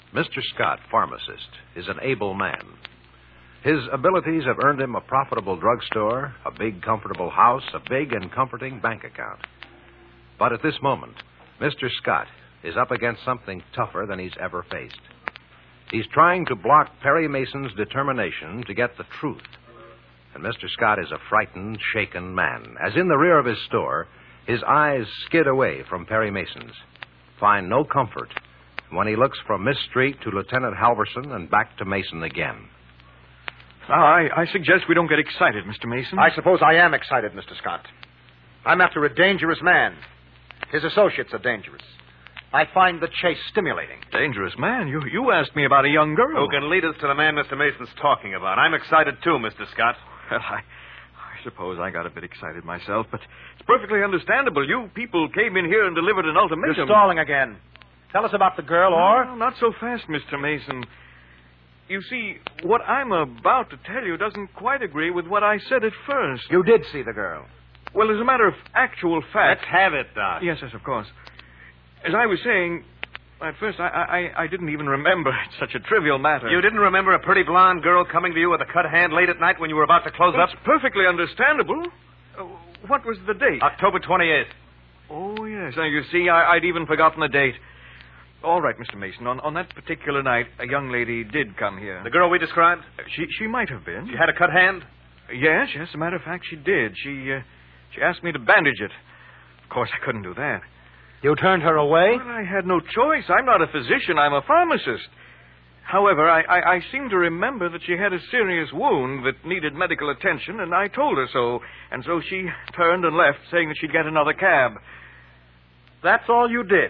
Mr. Scott, pharmacist, is an able man. His abilities have earned him a profitable drugstore, a big, comfortable house, a big and comforting bank account. But at this moment, Mr. Scott is up against something tougher than he's ever faced. He's trying to block Perry Mason's determination to get the truth. And Mr. Scott is a frightened, shaken man. As in the rear of his store, his eyes skid away from Perry Mason's, find no comfort when he looks from Miss Street to Lieutenant Halverson and back to Mason again. Now, I suggest we don't get excited, Mr. Mason. I suppose I am excited, Mr. Scott. I'm after a dangerous man. His associates are dangerous. I find the chase stimulating. Dangerous man? You asked me about a young girl. Who can lead us to the man Mr. Mason's talking about. I'm excited, too, Mr. Scott. Well, I suppose I got a bit excited myself, but it's perfectly understandable. You people came in here and delivered an ultimatum. You're stalling again. Tell us about the girl, or... No, not so fast, Mr. Mason. You see, what I'm about to tell you doesn't quite agree with what I said at first. You did see the girl. Well, as a matter of actual fact... Let's have it, Doc. Yes, of course. As I was saying, at first I didn't even remember. It's such a trivial matter. You didn't remember a pretty blonde girl coming to you with a cut hand late at night when you were about to close up? It's perfectly understandable. What was the date? October 28th. Oh, yes. Now, you see, I'd even forgotten the date. All right, Mr. Mason. On that particular night, a young lady did come here. The girl we described? She might have been. She had a cut hand? Yes. As a matter of fact, she did. She asked me to bandage it. Of course, I couldn't do that. You turned her away? Well, I had no choice. I'm not a physician. I'm a pharmacist. However, I seem to remember that she had a serious wound that needed medical attention, and I told her so. And so she turned and left, saying that she'd get another cab. That's all you did?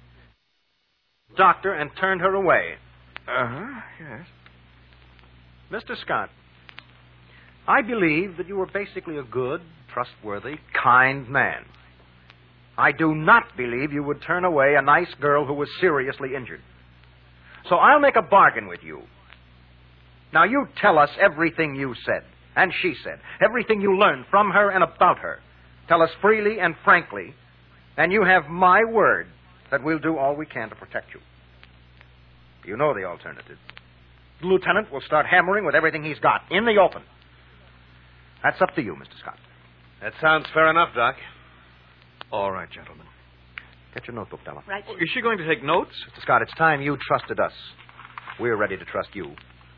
Doctor, and turned her away. Yes. Mr. Scott, I believe that you were basically a good, trustworthy, kind man. I do not believe you would turn away a nice girl who was seriously injured. So I'll make a bargain with you. Now, you tell us everything you said, and she said, everything you learned from her and about her. Tell us freely and frankly, and you have my word that we'll do all we can to protect you. You know the alternative. The lieutenant will start hammering with everything he's got, in the open. That's up to you, Mr. Scott. That sounds fair enough, Doc. All right, gentlemen. Get your notebook, Della. Right. Oh, is she going to take notes? Mr. Scott, it's time you trusted us. We're ready to trust you.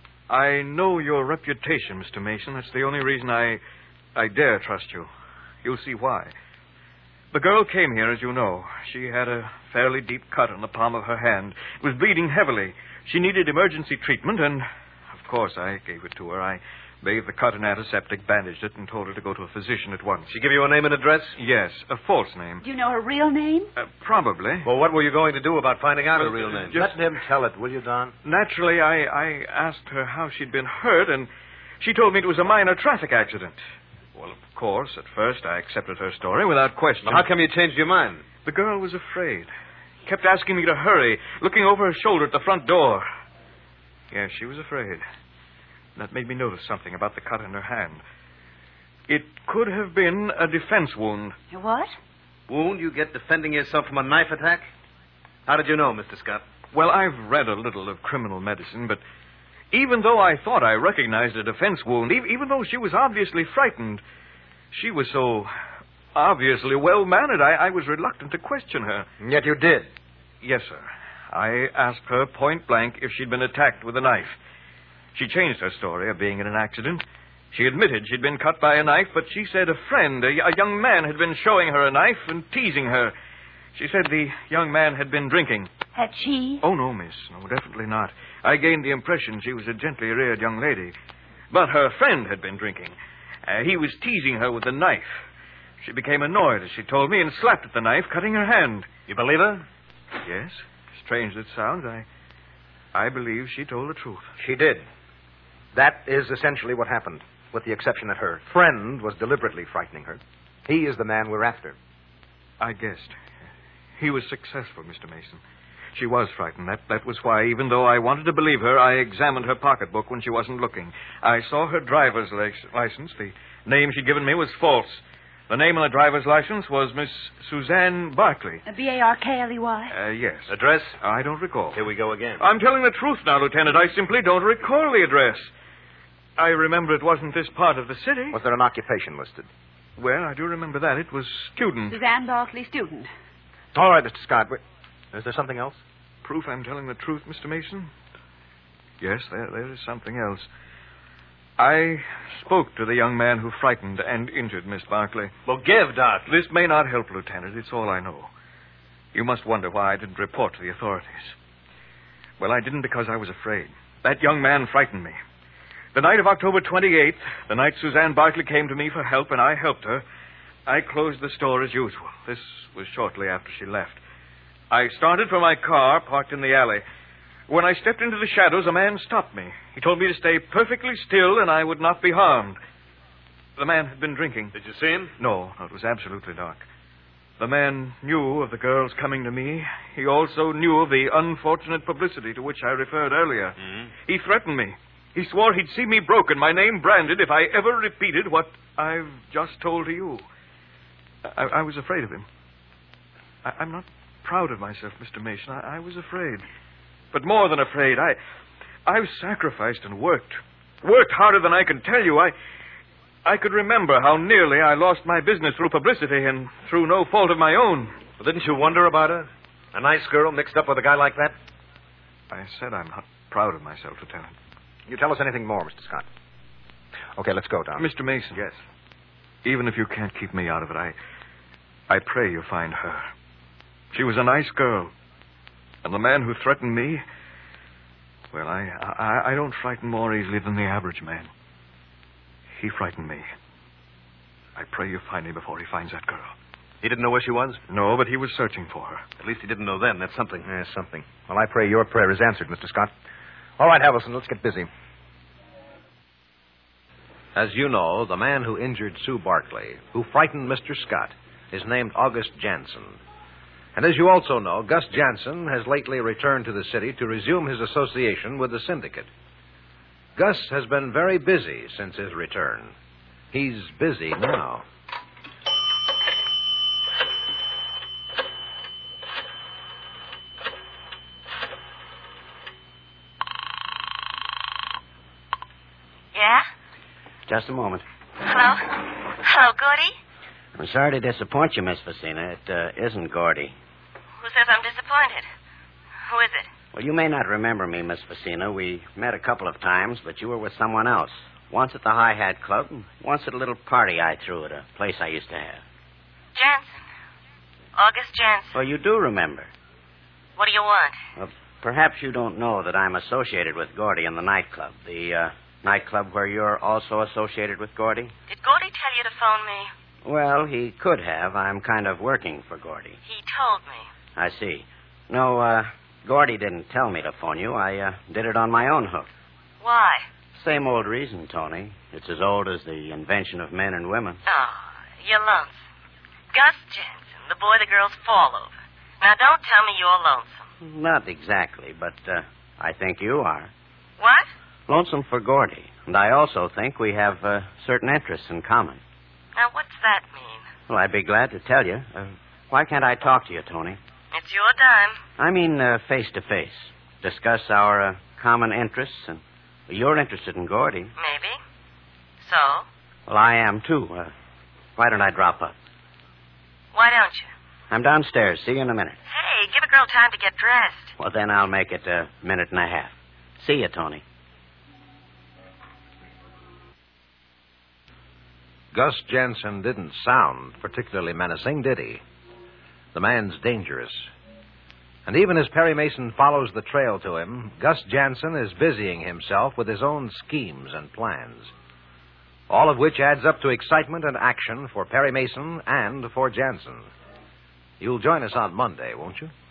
I know your reputation, Mr. Mason. That's the only reason I dare trust you. You'll see why. The girl came here, as you know. She had a fairly deep cut on the palm of her hand. It was bleeding heavily. She needed emergency treatment, and, of course, I gave it to her. I bathed the cut in antiseptic, bandaged it, and told her to go to a physician at once. She give you a name and address? Yes, a false name. Do you know her real name? Probably. Well, what were you going to do about finding out her real name? Let him tell it, will you, Don? Naturally, I asked her how she'd been hurt, and she told me it was a minor traffic accident. Well, of course, at first I accepted her story without question. Well, how come you changed your mind? The girl was afraid. Kept asking me to hurry, looking over her shoulder at the front door. Yes, she was afraid. That made me notice something about the cut in her hand. It could have been a defense wound. What? Wound you get defending yourself from a knife attack? How did you know, Mr. Scott? Well, I've read a little of criminal medicine, but even though I thought I recognized a defense wound, even though she was obviously frightened, she was so obviously well-mannered, I was reluctant to question her. And yet you did. Yes, sir. I asked her point blank if she'd been attacked with a knife. She changed her story of being in an accident. She admitted she'd been cut by a knife, but she said a friend, a young man, had been showing her a knife and teasing her. She said the young man had been drinking. Had she? Oh, no, miss. No, definitely not. I gained the impression she was a gently reared young lady. But her friend had been drinking. He was teasing her with a knife. She became annoyed, as she told me, and slapped at the knife, cutting her hand. You believe her? Yes. Strange as it sounds, I believe she told the truth. She did. That is essentially what happened, with the exception that her friend was deliberately frightening her. He is the man we're after. I guessed. He was successful, Mr. Mason. She was frightened. That was why, even though I wanted to believe her, I examined her pocketbook when she wasn't looking. I saw her driver's license. The name she'd given me was false. The name on the driver's license was Miss Suzanne Barkley. Barkley? Yes. Address? I don't recall. Here we go again. I'm telling the truth now, Lieutenant. I simply don't recall the address. I remember it wasn't this part of the city. Was there an occupation listed? Well, I do remember that. It was student. Suzanne Barkley, student. All right, Mr. Scott. Is there something else? Proof I'm telling the truth, Mr. Mason? Yes, there is something else. I spoke to the young man who frightened and injured Miss Barkley. Well, give, Doc. This may not help, Lieutenant. It's all I know. You must wonder why I didn't report to the authorities. Well, I didn't because I was afraid. That young man frightened me. The night of October 28th, the night Suzanne Barkley came to me for help and I helped her, I closed the store as usual. This was shortly after she left. I started for my car, parked in the alley. When I stepped into the shadows, a man stopped me. He told me to stay perfectly still and I would not be harmed. The man had been drinking. Did you see him? No, it was absolutely dark. The man knew of the girls coming to me. He also knew of the unfortunate publicity to which I referred earlier. Mm-hmm. He threatened me. He swore he'd see me broken, my name branded, if I ever repeated what I've just told to you. I was afraid of him. I'm not proud of myself, Mr. Mason. I was afraid. But more than afraid, I've sacrificed and worked. Worked harder than I can tell you. I could remember how nearly I lost my business through publicity and through no fault of my own. Well, didn't you wonder about her? A nice girl mixed up with a guy like that? I said I'm not proud of myself, Lieutenant. You tell us anything more, Mr. Scott. Okay, let's go, Tom. Mr. Mason. Yes. Even if you can't keep me out of it, I pray you find her. She was a nice girl. And the man who threatened me, well, I don't frighten more easily than the average man. He frightened me. I pray you find him before he finds that girl. He didn't know where she was? No, but he was searching for her. At least he didn't know then. That's something. Yes, something. Well, I pray your prayer is answered, Mr. Scott. All right, Havison, let's get busy. As you know, the man who injured Sue Barkley, who frightened Mr. Scott, is named August Jansen. And as you also know, Gus Jansen has lately returned to the city to resume his association with the syndicate. Gus has been very busy since his return. He's busy now. Yeah? Just a moment. Hello? Hello, Gordy? I'm sorry to disappoint you, Miss Facina. It isn't Gordy. Who says I'm disappointed? Who is it? Well, you may not remember me, Miss Facina. We met a couple of times, but you were with someone else. Once at the High Hat Club, and once at a little party I threw at a place I used to have. Jansen. August Jansen. Well, you do remember. What do you want? Well, perhaps you don't know that I'm associated with Gordy in the nightclub. The nightclub where you're also associated with Gordy? Did Gordy tell you to phone me? Well, he could have. I'm kind of working for Gordy. He told me. I see. No, Gordy didn't tell me to phone you. I did it on my own hook. Why? Same old reason, Tony. It's as old as the invention of men and women. Oh, you're lonesome. Gus Jansen, the boy the girls fall over. Now, don't tell me you're lonesome. Not exactly, but I think you are. What? Lonesome for Gordy. And I also think we have certain interests in common. Now, what's that mean? Well, I'd be glad to tell you. Why can't I talk to you, Tony? It's your dime. I mean face to face. Discuss our common interests. And you're interested in Gordy. Maybe. So? Well, I am, too. Why don't I drop up? Why don't you? I'm downstairs. See you in a minute. Hey, give a girl time to get dressed. Well, then I'll make it a minute and a half. See you, Tony. Gus Jansen didn't sound particularly menacing, did he? The man's dangerous. And even as Perry Mason follows the trail to him, Gus Jansen is busying himself with his own schemes and plans. All of which adds up to excitement and action for Perry Mason and for Jansen. You'll join us on Monday, won't you?